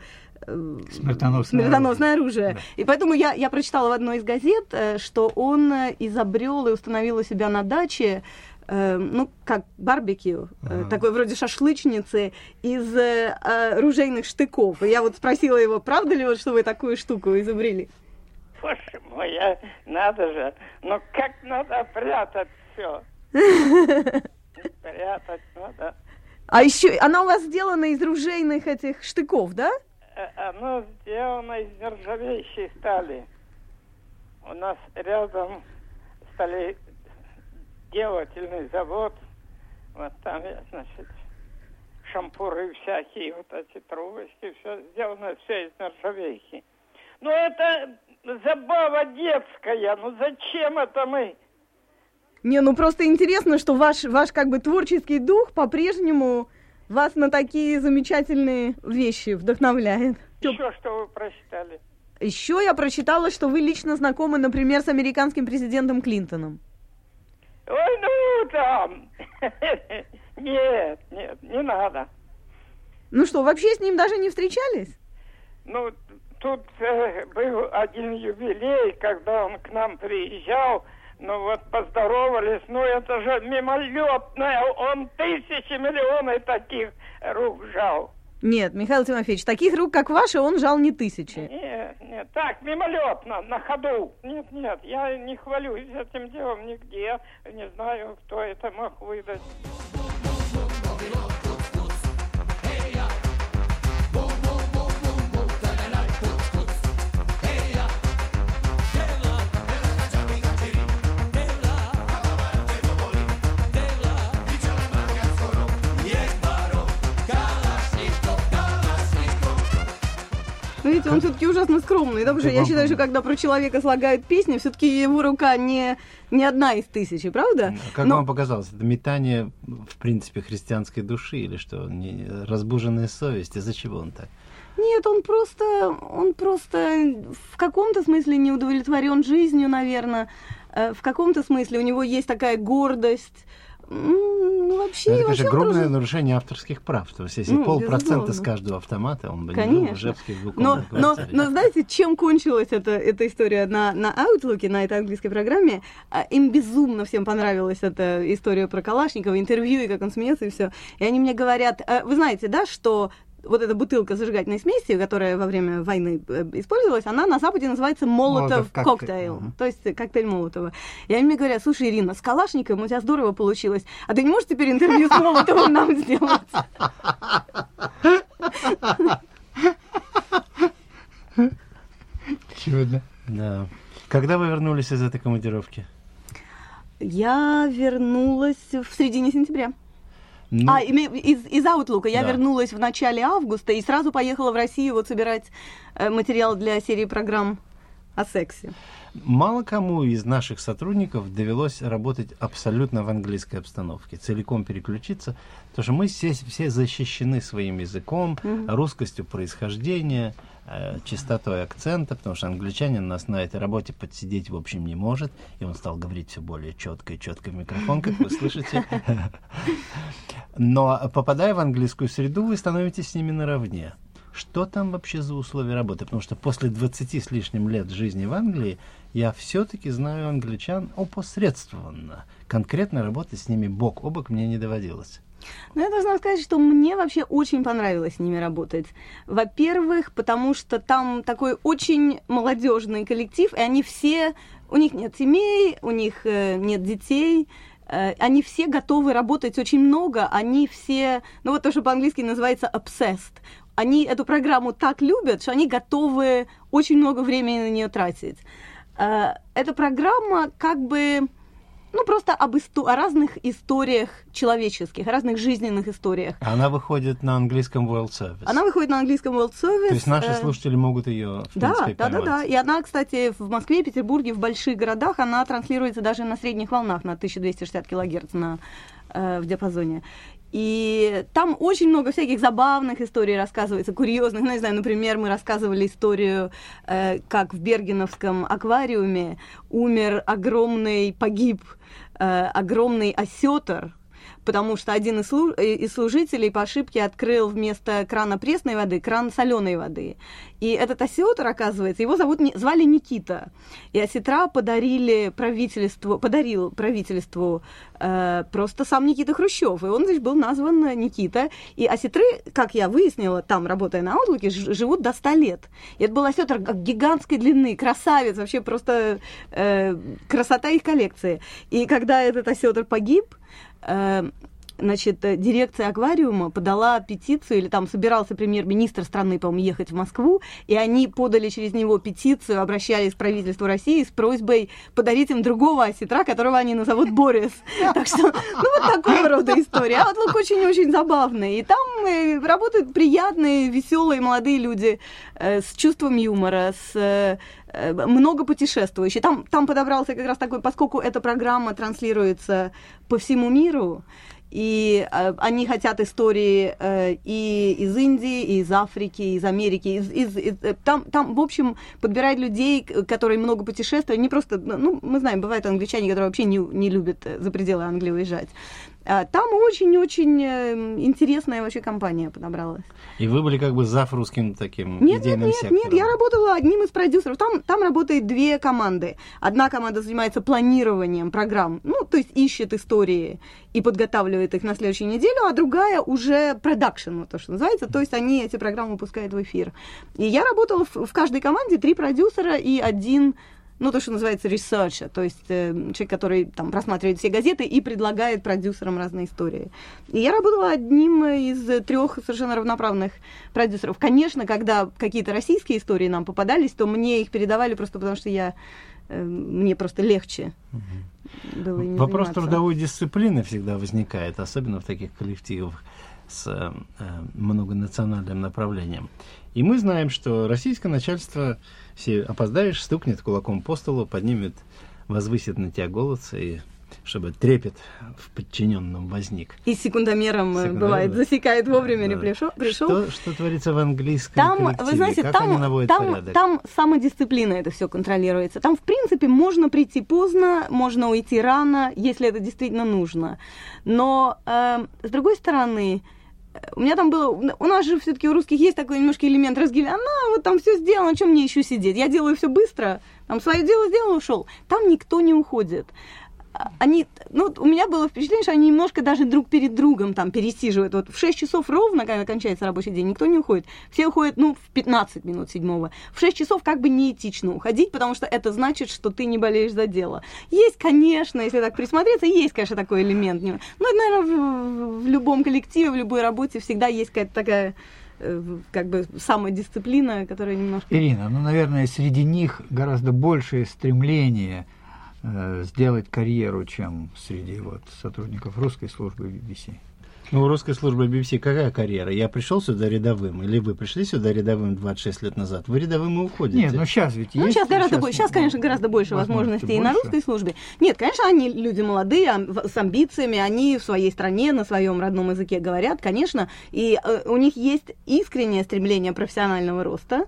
смертоносное оружие. Да. И поэтому я прочитала в одной из газет, что он изобрел и установил у себя на даче как барбекю, такой вроде шашлычницы из ружейных штыков. И я вот спросила его, правда ли, что вы такую штуку изобрели? Боже мой, надо же, но как надо прятать все. Прятать надо. А еще она у вас сделана из ружейных этих штыков, да? Она сделана из нержавеющей стали. У нас рядом сталеделательный завод. Вот там, значит, шампуры всякие, вот эти трубочки, все сделано все из нержавейки. Ну, это забава детская, ну зачем это мы? Не, ну просто интересно, что ваш как бы творческий дух по-прежнему вас на такие замечательные вещи вдохновляет. Еще что вы прочитали? Еще я прочитала, что вы лично знакомы, например, с американским президентом Клинтоном. Ой, ну там. Нет, не надо. Ну что, вообще с ним даже не встречались? Ну, тут был один юбилей, когда он к нам приезжал. Ну вот поздоровались, ну это же мимолетное, он тысячи, миллионы таких рук жал. Нет, Михаил Тимофеевич, таких рук, как ваши, он жал не тысячи. Нет, так, мимолетно, на ходу. Нет, я не хвалюсь этим делом нигде, не знаю, кто это мог выдать. Видите, он все-таки ужасно скромный, да, потому что я считаю, что когда про человека слагают песни, все-таки его рука не одна из тысячи, правда? Как вам показалось, это метание, в принципе, христианской души или что? Разбуженная совесть? Из-за чего он так? Нет, он просто в каком-то смысле не удовлетворен жизнью, наверное. В каком-то смысле у него есть такая гордость. Вообще, это, конечно, огромное тоже... нарушение авторских прав. То есть, если 0,5% с каждого автомата, он бы не жил в Ижевске в двухкомнатной квартире. Но знаете, чем кончилась эта история на Outlook, на этой английской программе? Им безумно всем понравилась эта история про Калашникова, интервью, и как он смеется, и все. И они мне говорят, вы знаете, да, что вот эта бутылка зажигательной смеси, которая во время войны использовалась, она на Западе называется Молотов коктейл, то есть коктейль Молотова. И они мне говорят, слушай, Ирина, с Калашниковым у тебя здорово получилось, а ты не можешь теперь интервью с Молотовым нам сделать? Чудно. Да. Когда вы вернулись из этой командировки? Я вернулась в середине сентября. Из Outlook. Я вернулась в начале августа и сразу поехала в Россию вот собирать материал для серии программ о сексе. Мало кому из наших сотрудников довелось работать абсолютно в английской обстановке, целиком переключиться, потому что мы все защищены своим языком, русскостью происхождения, чистотой акцента, потому что англичанин нас на этой работе подсидеть в общем не может, и он стал говорить все более четко и четко в микрофон, как вы слышите. Но попадая в английскую среду, вы становитесь с ними наравне. Что там вообще за условия работы? Потому что после 20 с лишним лет жизни в Англии я все-таки знаю англичан опосредственно. Конкретно работать с ними бок о бок мне не доводилось. Ну, я должна сказать, что мне вообще очень понравилось с ними работать. Во-первых, потому что там такой очень молодежный коллектив, и они все, у них нет семей, у них нет детей, они все готовы работать очень много, они все, ну вот то, что по-английски называется obsessed. Они эту программу так любят, что они готовы очень много времени на нее тратить. Эта программа как бы, ну, просто о разных историях человеческих, о разных жизненных историях. Она выходит на английском World Service. Она выходит на английском World Service. То есть наши слушатели могут ее, в принципе, поймать. Да. И она, кстати, в Москве, Петербурге, в больших городах, она транслируется даже на средних волнах, на 1260 килогерц в диапазоне. И там очень много всяких забавных историй рассказывается, курьезных. Ну, не знаю, например, мы рассказывали историю, как в Бергеновском аквариуме погиб огромный осетр, потому что один из служителей по ошибке открыл вместо крана пресной воды кран соленой воды. И этот осетр, оказывается, его звали Никита. И осетра подарил правительству просто сам Никита Хрущев. И он, значит, был назван Никита. И осетры, как я выяснила, там, работая на Outlook, живут до 100 лет. И это был осетр гигантской длины, красавец, вообще просто красота их коллекции. И когда этот осетр погиб, значит, дирекция аквариума подала петицию, или там собирался премьер-министр страны, по-моему, ехать в Москву, и они подали через него петицию, обращались к правительству России с просьбой подарить им другого осетра, которого они назовут Борис. Так что, ну, вот такого рода история. А Outlook очень-очень забавный. И там работают приятные, веселые молодые люди с чувством юмора, много путешествующих. Там подобрался как раз такой, поскольку эта программа транслируется по всему миру, и они хотят истории и из Индии, и из Африки, и из Америки. Там, в общем, подбирают людей, которые много путешествуют. Не просто, ну, мы знаем, бывают англичане, которые вообще не любят за пределы Англии уезжать. Там очень-очень интересная вообще компания подобралась. И вы были как бы зав русским таким идейным сектором? Нет, я работала одним из продюсеров. Там работает 2 команды. Одна команда занимается планированием программ, ну, то есть ищет истории и подготавливает их на следующую неделю, а другая уже продакшн, то, что называется, то есть они эти программы выпускают в эфир. И я работала в каждой команде 3 продюсера и 1, ну, то, что называется researcher, то есть человек, который там просматривает все газеты и предлагает продюсерам разные истории. И я работала одним из 3 совершенно равноправных продюсеров. Конечно, когда какие-то российские истории нам попадались, то мне их передавали просто потому, что мне просто легче было ими Вопрос заниматься. трудовой дисциплины всегда возникает, особенно в таких коллективах с многонациональным направлением. И мы знаем, что российское начальство, если опоздаешь, стукнет кулаком по столу, поднимет, возвысит на тебя голос и чтобы трепет в подчиненном возник. И секундомером, бывает, засекает вовремя ли пришел. Что творится в английском там, коллективе? вы знаете, как они наводят порядок? Там самодисциплина это все контролируется. Там, в принципе, можно прийти поздно, можно уйти рано, если это действительно нужно. Но, с другой стороны, у меня там было... У нас же все-таки у русских есть такой немножко элемент разгилья. Вот там все сделано, чем мне еще сидеть? Я делаю все быстро, там свое дело сделал, ушел. Там никто не уходит. Они, у меня было впечатление, что они немножко даже друг перед другом там пересиживают. Вот в 6 часов ровно, когда кончается рабочий день, никто не уходит. Все уходят, в 15 минут 7-го. В 6 часов как бы неэтично уходить, потому что это значит, что ты не болеешь за дело. Есть, конечно, если так присмотреться, есть, конечно, такой элемент. Это, наверное, в любом коллективе, в любой работе всегда есть какая-то такая как бы самодисциплина, которая немножко... Ирина, наверное, среди них гораздо большее стремление сделать карьеру, чем среди сотрудников русской службы BBC. У русской службы BBC какая карьера? Я пришел сюда рядовым, или вы пришли сюда рядовым 26 лет назад? Вы рядовым и уходите. Нет, сейчас ведь есть. Сейчас гораздо больше. Сейчас, конечно, гораздо больше возможностей и на русской службе. Нет, конечно, они люди молодые, с амбициями, они в своей стране, на своем родном языке говорят, конечно, и у них есть искреннее стремление профессионального роста.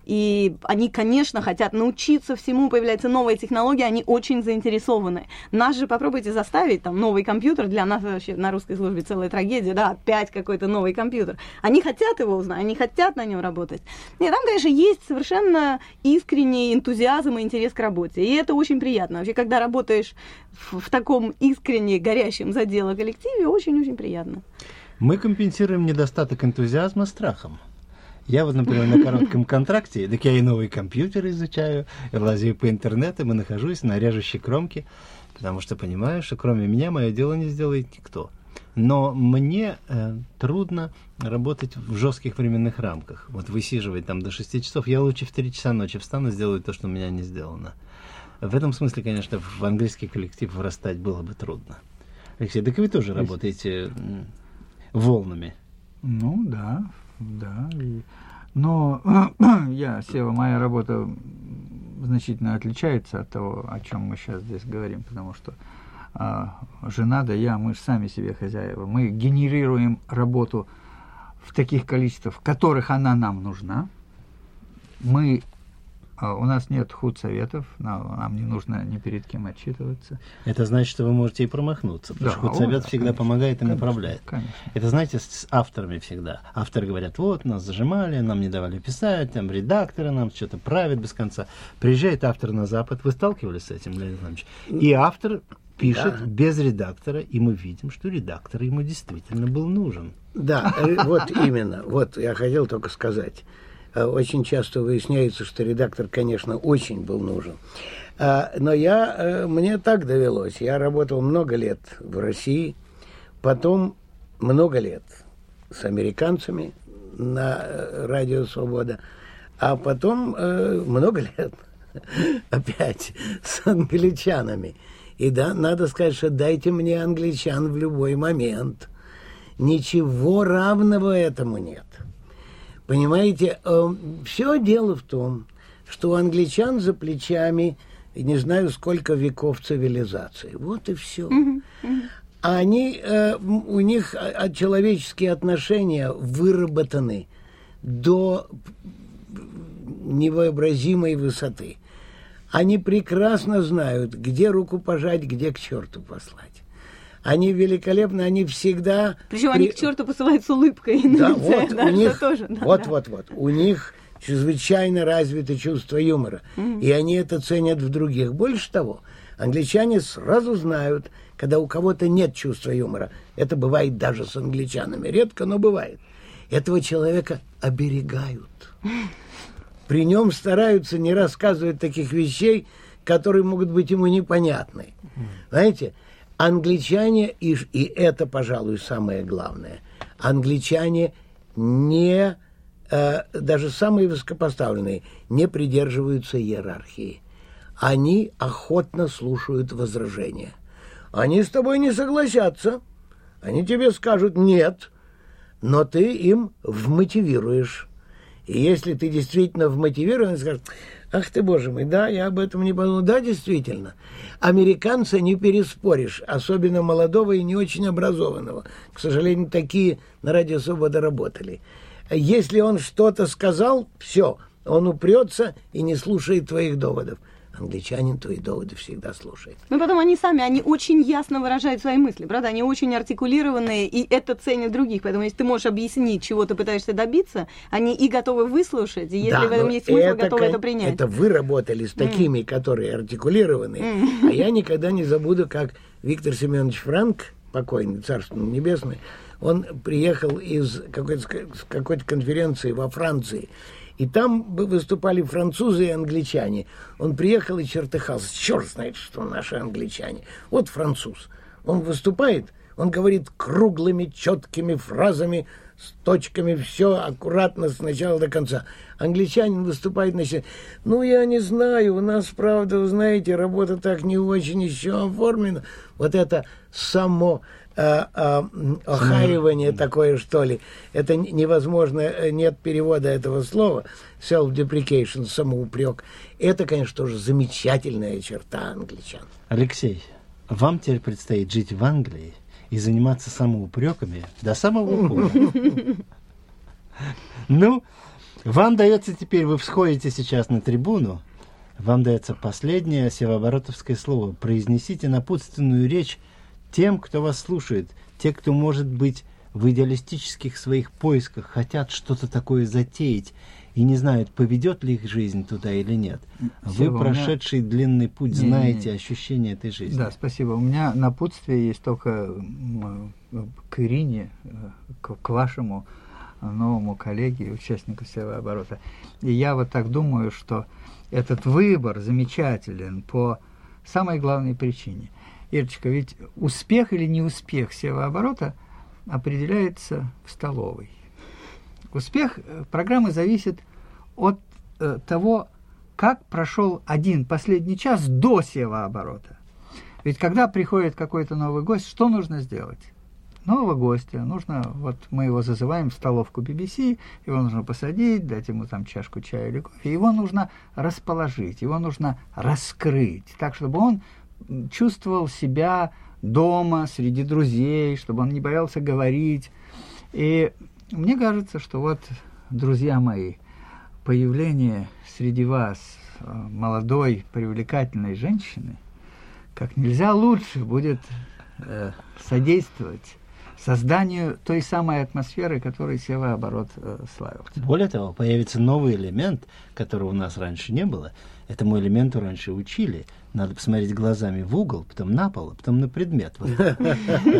И они, конечно, хотят научиться всему, появляются новые технологии, они очень заинтересованы. Нас же попробуйте заставить, новый компьютер, для нас вообще на русской службе целая трагедия, опять какой-то новый компьютер. Они хотят его узнать, они хотят на нем работать. Нет, там, конечно, есть совершенно искренний энтузиазм и интерес к работе, и это очень приятно. Вообще, когда работаешь в таком искренне горящем за дело коллективе, очень-очень приятно. Мы компенсируем недостаток энтузиазма страхом. Я например, на коротком контракте, так я и новые компьютеры изучаю, и лазаю по интернету, и нахожусь на режущей кромке, потому что понимаю, что кроме меня мое дело не сделает никто. Но мне трудно работать в жестких временных рамках. Высиживать до 6 часов. Я лучше в 3 часа ночи встану и сделаю то, что у меня не сделано. В этом смысле, конечно, в английский коллектив врастать было бы трудно. Алексей, так вы тоже работаете волнами? Да. Но моя работа значительно отличается от того, о чем мы сейчас здесь говорим, потому что жена мы же сами себе хозяева. Мы генерируем работу в таких количествах, в которых она нам нужна. У нас нет худсоветов, нам не нужно ни перед кем отчитываться. Это значит, что вы можете и промахнуться, потому что худсовет всегда помогает и направляет. Конечно. Это, знаете, с авторами всегда. Авторы говорят, нас зажимали, нам не давали писать, редакторы нам что-то правят без конца. Приезжает автор на Запад, вы сталкивались с этим, Леонид Иванович? И автор пишет без редактора, и мы видим, что редактор ему действительно был нужен. Да, именно. Я хотел только сказать. Очень часто выясняется, что редактор, конечно, очень был нужен. Но мне так довелось. Я работал много лет в России, потом много лет с американцами на радио «Свобода», а потом много лет опять с англичанами. И надо сказать, что дайте мне англичан в любой момент. Ничего равного этому нет. Понимаете, все дело в том, что у англичан за плечами не знаю сколько веков цивилизации. Вот и все. Они, у них человеческие отношения выработаны до невообразимой высоты. Они прекрасно знают, где руку пожать, где к черту послать. Они великолепны, они всегда... Причем они к черту посылают с улыбкой. Да, у них, у них чрезвычайно развито чувство юмора. И они это ценят в других. Больше того, англичане сразу знают, когда у кого-то нет чувства юмора. Это бывает даже с англичанами. Редко, но бывает. Этого человека оберегают. При нем стараются не рассказывать таких вещей, которые могут быть ему непонятны. Знаете, англичане, и это, пожалуй, самое главное, англичане не, даже самые высокопоставленные, не придерживаются иерархии. Они охотно слушают возражения. Они с тобой не согласятся. Они тебе скажут «нет», но ты им вмотивируешь. И если ты действительно вмотивирован, скажешь, ах ты, боже мой, да, я об этом не подумал. Да, действительно. Американца не переспоришь, особенно молодого и не очень образованного. К сожалению, такие на Радио Свобода работали. Если он что-то сказал, все, он упрется и не слушает твоих доводов. Англичанин твои доводы всегда слушает. Ну, потом они очень ясно выражают свои мысли, правда? Они очень артикулированные, и это ценят других. Поэтому, если ты можешь объяснить, чего ты пытаешься добиться, они и готовы выслушать, и если в этом есть смысл, готовы это принять. Это вы работали с такими, которые артикулированные. А я никогда не забуду, как Виктор Семенович Франк, покойный, царство небесное, он приехал из какой-то конференции во Франции. И там выступали французы и англичане. Он приехал и чертыхался. Черт знает, что наши англичане. Вот француз. Он выступает, он говорит круглыми, четкими фразами, с точками, все аккуратно с начала до конца. Англичанин выступает, значит, ну, я не знаю, у нас, правда, вы знаете, работа так не очень еще оформлена. Вот это само... охаивание такое, что ли. Это невозможно, нет перевода этого слова. Self-deprecation, самоупрек. Это, конечно, тоже замечательная черта англичан. Алексей, вам теперь предстоит жить в Англии и заниматься самоупреками до самого упора. Ну, вам дается теперь, вы всходите сейчас на трибуну, вам дается последнее севооборотовское слово. Произнесите напутственную речь тем, кто вас слушает, те, кто, может быть, в идеалистических своих поисках хотят что-то такое затеять и не знают, поведет ли их жизнь туда или нет. Вы, прошедший длинный путь, знаете ощущения этой жизни. Да, спасибо. У меня напутствие есть только к Ирине, к вашему новому коллеге, участнику севооборота. И я вот так думаю, что этот выбор замечателен по самой главной причине. Ирочка, ведь успех или неуспех севооборота определяется в столовой. Успех программы зависит от того, как прошел один последний час до севооборота. Ведь когда приходит какой-то новый гость, что нужно сделать? Нового гостя нужно, вот мы его зазываем в столовку BBC, его нужно посадить, дать ему там чашку чая или кофе, его нужно расположить, его нужно раскрыть, так, чтобы он чувствовал себя дома, среди друзей, чтобы он не боялся говорить. И мне кажется, что вот, друзья мои, появление среди вас молодой, привлекательной женщины как нельзя лучше будет содействовать созданию той самой атмосферы, которой севооборот славился. Более того, появится новый элемент, которого у нас раньше не было. Этому элементу раньше учили. Надо посмотреть глазами в угол, потом на пол, потом на предмет. Это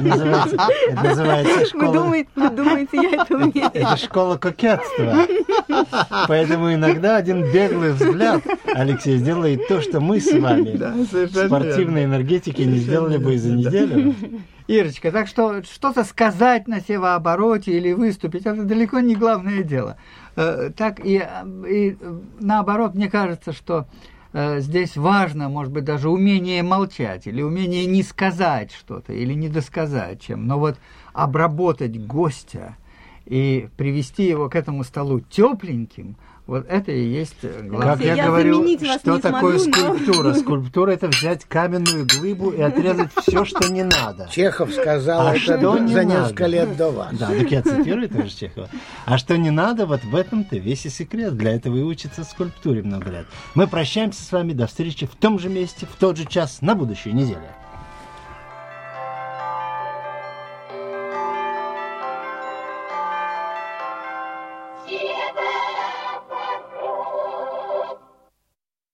называется школа... Вы думаете, я это умею? Это школа кокетства. Поэтому иногда один беглый взгляд, Алексей, сделает то, что мы с вами в спортивной энергетике не сделали бы и за неделю. Ирочка, так что что-то сказать на севообороте или выступить, это далеко не главное дело. Так и наоборот, мне кажется, что здесь важно, может быть, даже умение молчать или умение не сказать что-то или не досказать чем. Но вот обработать гостя и привести его к этому столу тепленьким, вот это и есть главное. Как я говорю, что такое скульптура? Скульптура – это взять каменную глыбу и отрезать все, что не надо. Чехов сказал это за несколько лет до вас. Да, так я цитирую тоже Чехова. А что не надо, вот в этом-то весь и секрет. Для этого и учатся скульптуре много лет. Мы прощаемся с вами. До встречи в том же месте, в тот же час на будущей неделе.